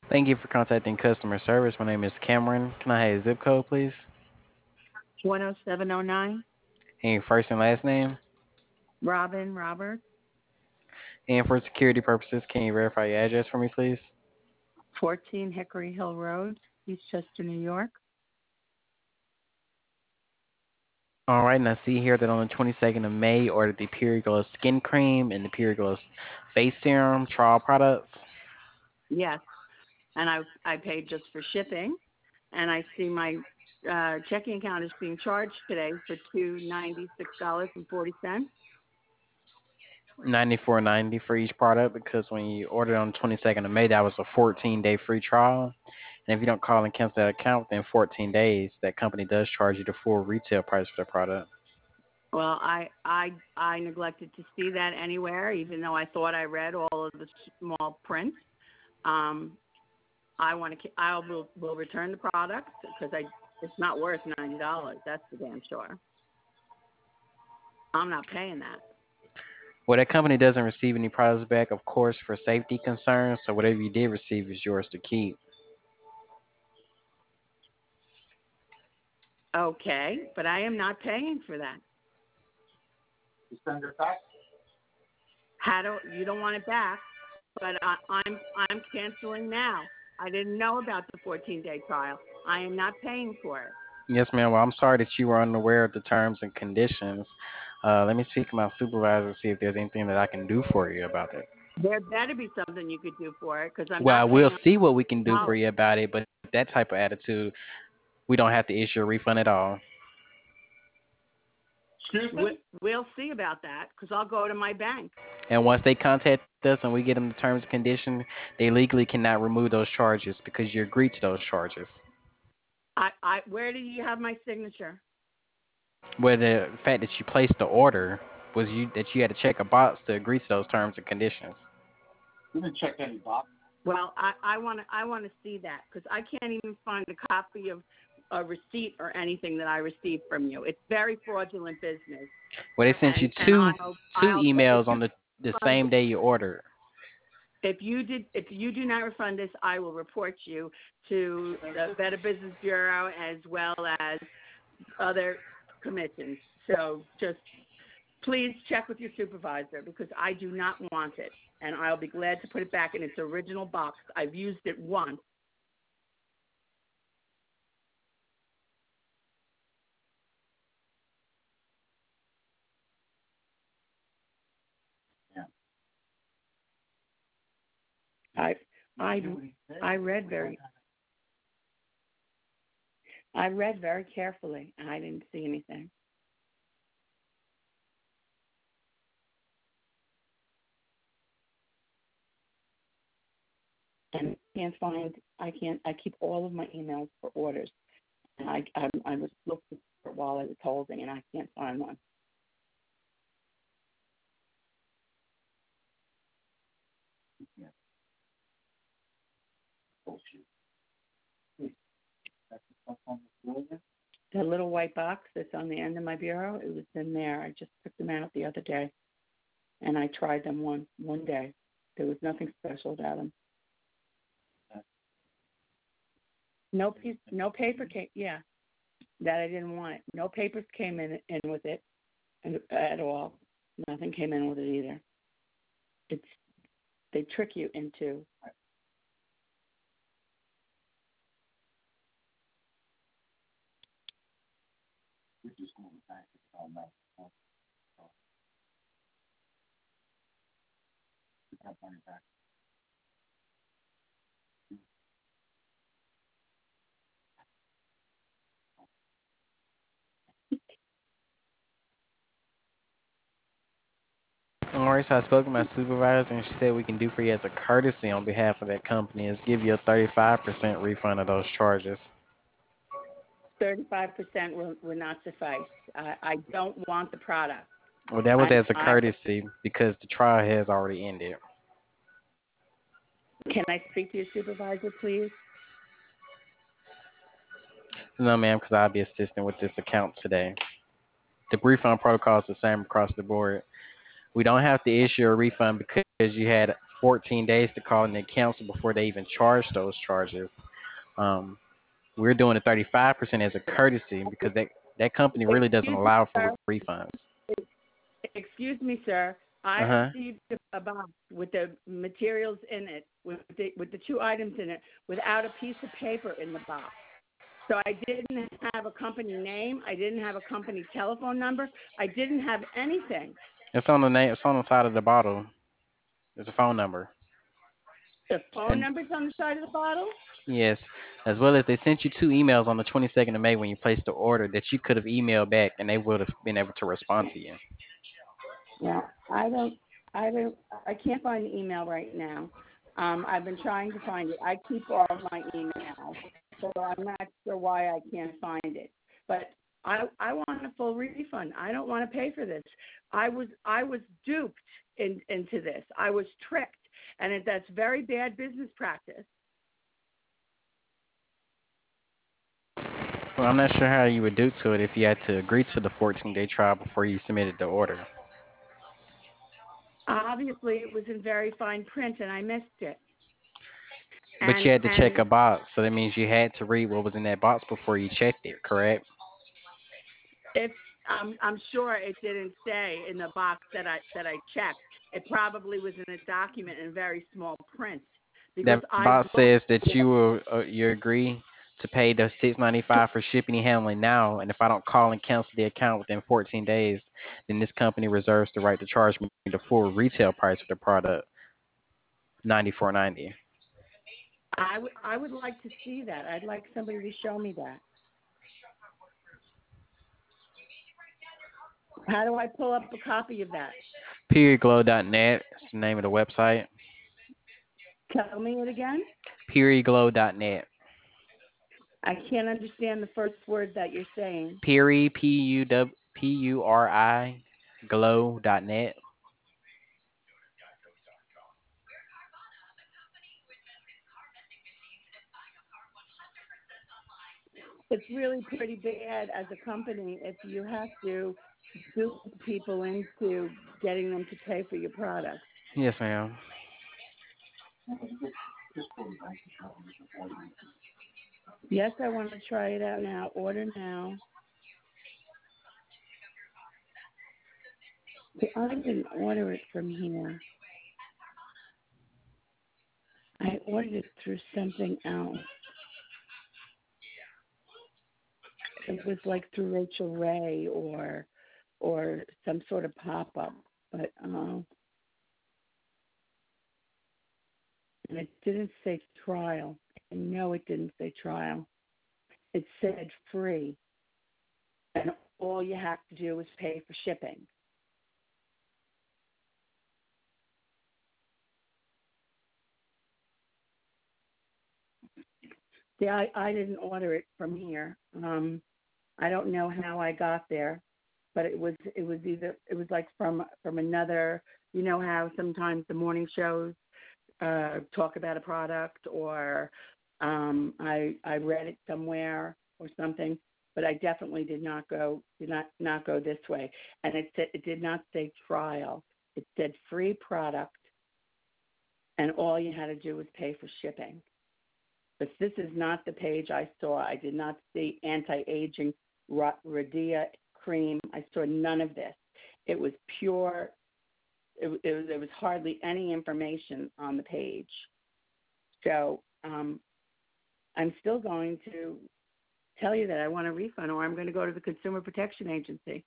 Thank you for contacting customer service. My name is Cameron. Can I have your zip code, please? 10709. And your first and last name? Robin Roberts, And for security purposes, can you verify your address for me, please? 14 Hickory Hill Road, Eastchester, New York. All right, and I see here that on the 22nd of May, you ordered the Pure Glow Skin Cream and the Pure Glow Face Serum trial products. Yes, and I paid just for shipping, and I see my checking account is being charged today for $296.40. 94.90 for each product because when you ordered on the 22nd of May, that was a 14-day free trial. And if you don't call and cancel that account within 14 days, that company does charge you the full retail price for the product. Well, I neglected to see that anywhere, even though I thought I read all of the small print. Um, will return the product because it's not worth $90. That's for damn sure. I'm not paying that. Well, that company doesn't receive any products back, of course, for safety concerns. So whatever you did receive is yours to keep. Okay, but I am not paying for that. How do you don't want it back? But I'm canceling now. I didn't know about the 14-day trial. I am not paying for it. Yes, ma'am. Well, I'm sorry that you were unaware of the terms and conditions. Let me speak to my supervisor and see if there's anything that I can do for you about it. There better be something you could do for it because I'm Well, not we'll paying see what we can do for $100. you about it, but that type of attitude, we don't have to issue a refund at all. We'll see about that because I'll go to my bank. And once they contact us and we get them the terms and conditions, they legally cannot remove those charges because you agreed to those charges. Where do you have my signature? Where the fact that you placed the order was you that you had to check a box to agree to those terms and conditions. Well, I want to see that because I can't even find a copy of a receipt or anything that I received from you. It's very fraudulent business, Well, they sent you and two I'll if emails you on the refund same day you ordered. if you do not refund this, I will report you to the Better Business Bureau as well as other commissions. So just please check with your supervisor because I do not want it, and I'll be glad to put it back in its original box. I've used it once. I I I read very I read very carefully, and I didn't see anything. And I keep all of my emails for orders, and I was looking for it while I was holding, and I can't find one. The little white box that's on the end of my bureau, it was in there. I just took them out the other day, and I tried them one day. There was nothing special about them. No paper came. Yeah, that I didn't want it. No papers came in with it at all. Nothing came in with it either. It's they trick you into. Alright, so I spoke to my supervisor and she said we can do for you as a courtesy on behalf of that company is give you a 35% refund of those charges. 35% will not suffice. I don't want the product. Well, that was I, as a I courtesy because the trial has already ended. Can I speak to your supervisor, please? No, ma'am, because I'll be assisting with this account today. The refund protocol is the same across the board. We don't have to issue a refund because you had 14 days to call and then cancel before they even charge those charges. Um, we're doing the 35% as a courtesy because that company really doesn't Excuse me, allow for sir. refunds. Excuse me, sir. I Uh huh. received a box with the materials in it, with the two items in it, without a piece of paper in the box. So I didn't have a company name. I didn't have a company telephone number. I didn't have anything. It's on the name. It's on the side of the bottle. There's a phone number. The phone And number's on the side of the bottle. yes, as well as they sent you two emails on the 22nd of May when you placed the order that you could have emailed back and they would have been able to respond to you. Yeah, I don't, I can't find the email right now. I've been trying to find it. I keep all of my emails, so I'm not sure why I can't find it. But I want a full refund. I don't want to pay for this. I was duped into this. I was tricked, and that's very bad business practice. Well, I'm not sure how you would do to it if you had to agree to the 14-day trial before you submitted the order. Obviously, it was in very fine print, and I missed it. But you had to check And a box, so that means you had to read what was in that box before you checked it, correct? if I'm sure it didn't say in the box that I checked. It probably was in a document in very small print because That I box looked. says that you agree to pay the $6.95 for shipping and handling now, and if I don't call and cancel the account within 14 days, then this company reserves the right to charge me the full retail price for the product, 94.90. I would like to see that. I'd like somebody to show me that. How do I pull up a copy of that? Periodglow.net is the name of the website. Tell me it again. Periodglow.net. I can't understand the first word that you're saying. Puri, Puri, glow.net. It's really pretty bad as a company if you have to dupe people into getting them to pay for your products. Yes, ma'am. Yes, I want to try it out now. Order now. I didn't order it from here. I ordered it through something else. It was like through Rachel Ray or some sort of pop up, but and it didn't say trial. I know it didn't say trial. It said free, and all you have to do is pay for shipping. See, I didn't order it from here. I don't know how I got there, but it was like from another. You know how sometimes the morning shows talk about a product, or I read it somewhere or something, but I definitely did not go this way. And it did not say trial. It said free product, and all you had to do was pay for shipping. But this is not the page I saw. I did not see anti-aging Radia cream. I saw none of this. It was pure. There was hardly any information on the page. So I'm still going to tell you that I want a refund, or I'm going to go to the Consumer Protection Agency.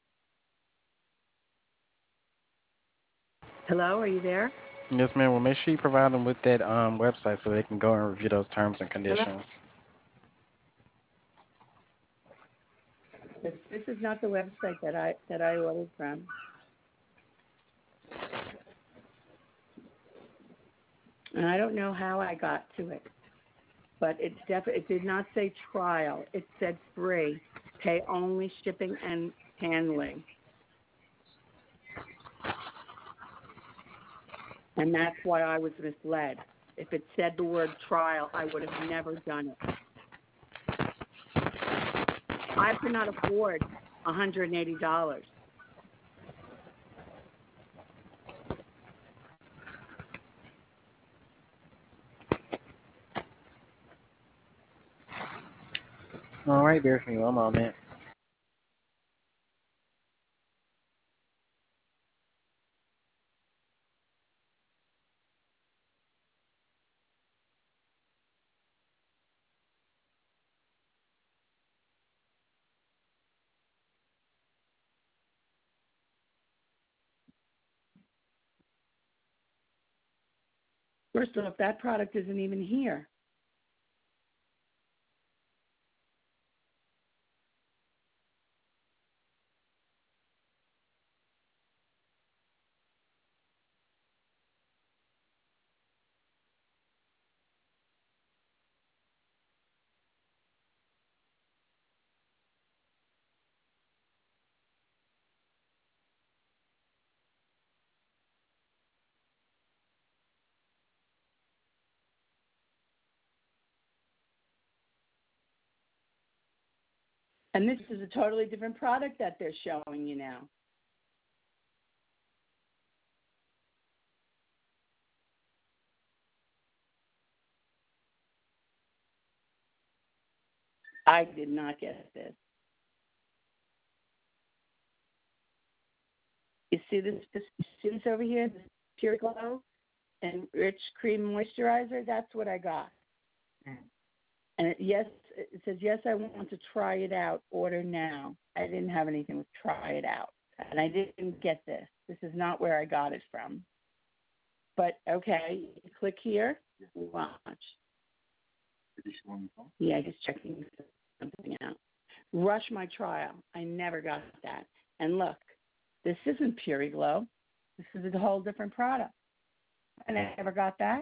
Hello, are you there? Yes, ma'am. Well, make sure you provide them with that website so they can go and review those terms and Hello? conditions. This is not the website that I ordered from. And I don't know how I got to it, but it did not say trial. It said free, pay only shipping and handling. And that's why I was misled. If it said the word trial, I would have never done it. I could not afford $180. All right, bear with me one moment. First off, that product isn't even here. And this is a totally different product that they're showing you now. I did not get this. You see this over here, this Pure Glow and Rich Cream Moisturizer? That's what I got. And it says, yes, I want to try it out. Order now. I didn't have anything with try it out. And I didn't get this. This is not where I got it from. But, okay, click here. Watch. Yeah, just checking something out. Rush my trial. I never got that. And look, this isn't Pure Glow. This is a whole different product. And I never got that.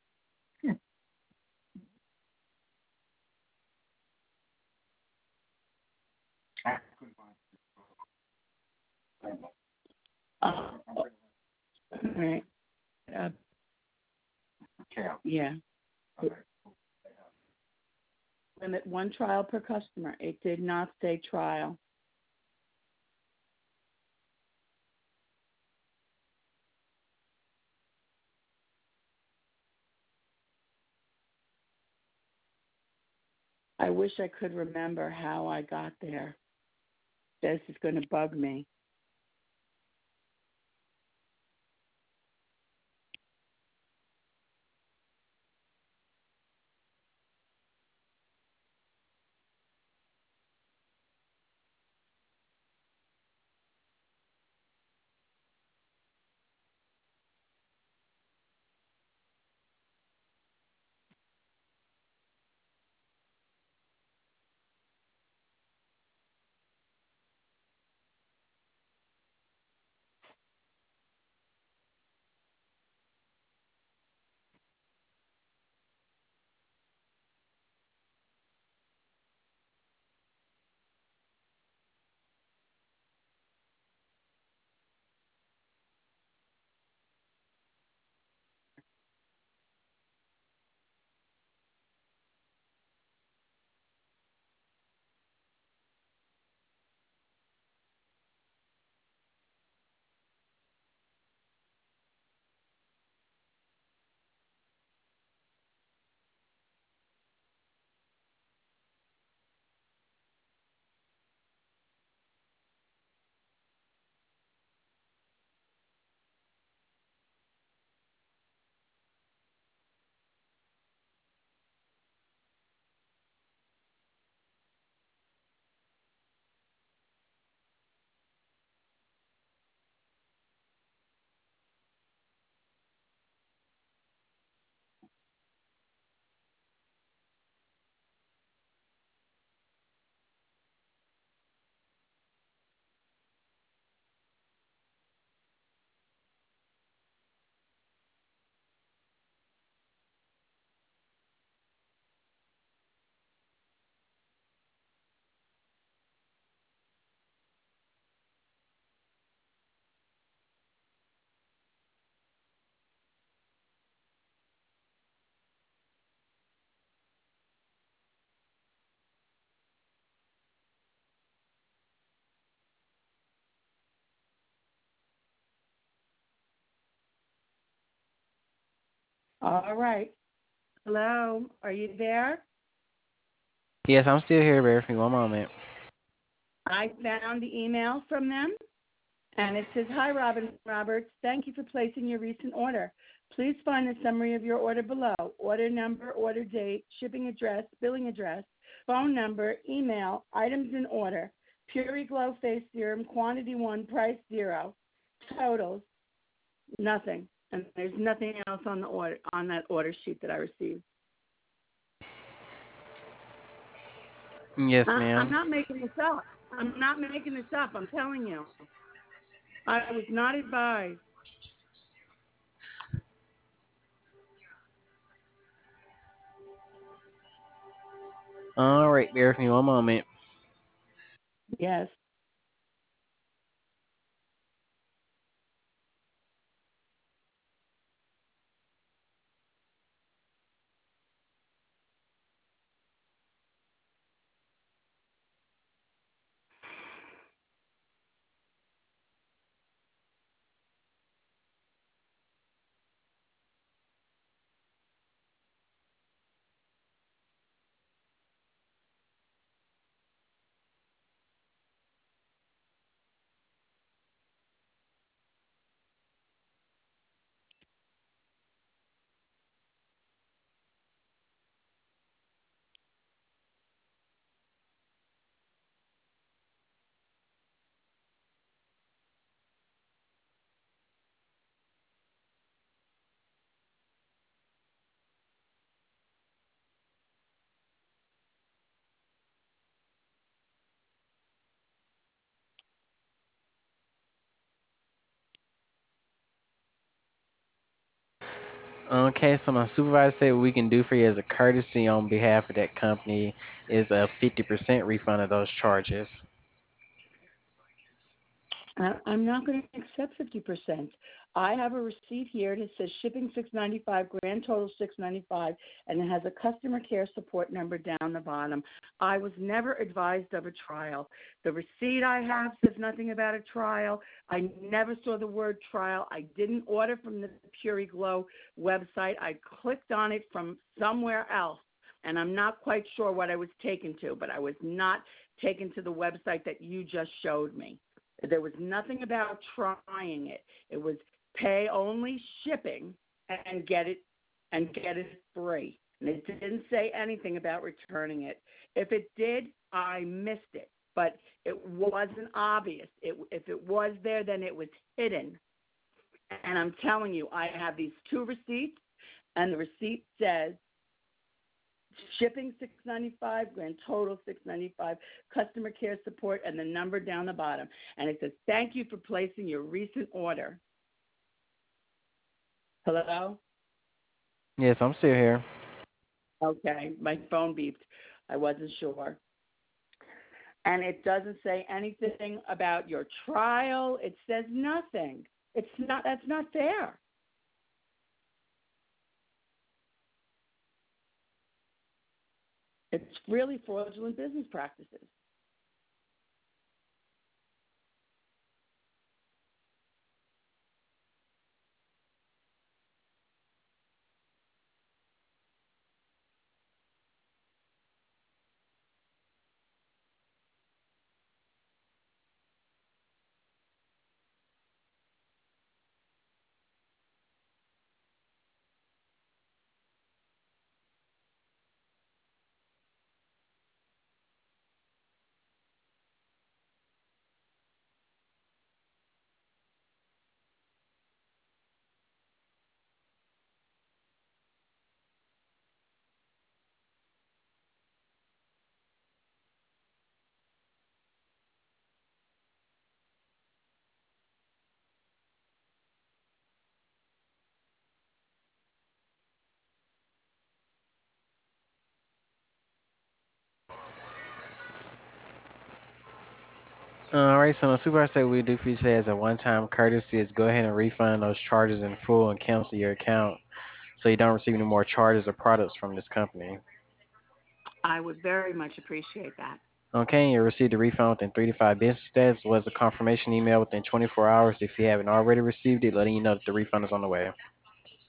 All right. Yeah. Limit one trial per customer. It did not say trial. I wish I could remember how I got there. This is going to bug me. All right. Hello, are you there? Yes, I'm still here. Bear with me one moment. I found the email from them, and it says, "Hi, Robin Roberts. Thank you for placing your recent order. Please find the summary of your order below. Order number, order date, shipping address, billing address, phone number, email, items in order, Puri Glow Face Serum, quantity 1, price 0, totals, nothing." And there's nothing else on the order on that order sheet that I received. Yes, I'm ma'am. not making this up. I'm not making this up. I'm telling you. I was not advised. All right, bear with me one moment. Yes. Okay, so my supervisor said what we can do for you as a courtesy on behalf of that company is a 50% refund of those charges. I'm not going to accept 50%. I have a receipt here that says shipping 695, grand total 695, and it has a customer care support number down the bottom. I was never advised of a trial. The receipt I have says nothing about a trial. I never saw the word trial. I didn't order from the Puri Glow website. I clicked on it from somewhere else, and I'm not quite sure what I was taken to, but I was not taken to the website that you just showed me. There was nothing about trying it. It was pay only shipping and get it free. And it didn't say anything about returning it. If it did, I missed it. But it wasn't obvious. If it was there, then it was hidden. And I'm telling you, I have these two receipts, and the receipt says shipping 695, grand total 695, customer care support, and the number down the bottom. And it says, "Thank you for placing your recent order." Hello? Yes, I'm still here. Okay, my phone beeped. I wasn't sure. And it doesn't say anything about your trial. It says nothing. That's not fair. It's really fraudulent business practices. All right, so my supervisor said what we do for you today as a one-time courtesy is go ahead and refund those charges in full and cancel your account so you don't receive any more charges or products from this company. I would very much appreciate that. Okay, you received a refund within 3 to 5 business days. Was a confirmation email within 24 hours if you haven't already received it, letting you know that the refund is on the way.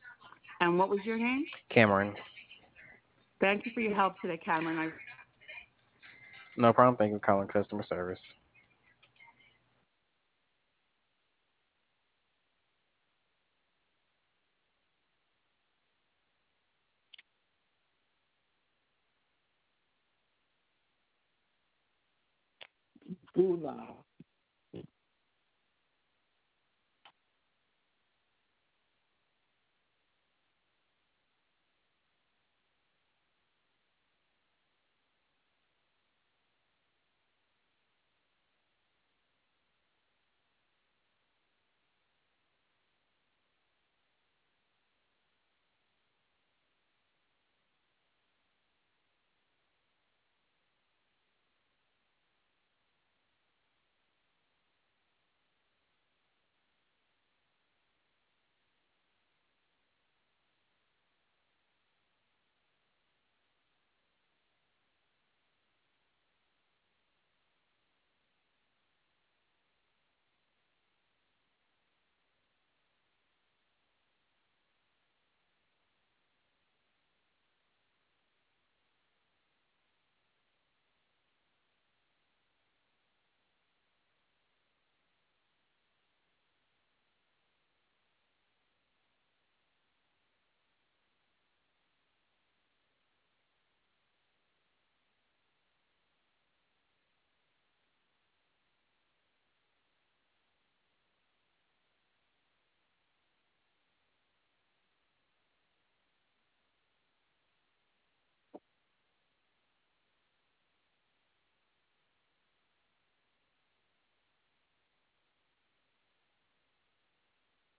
And what was your name? Cameron. Thank you for your help today, Cameron. No problem. Thank you for calling customer service. Bula.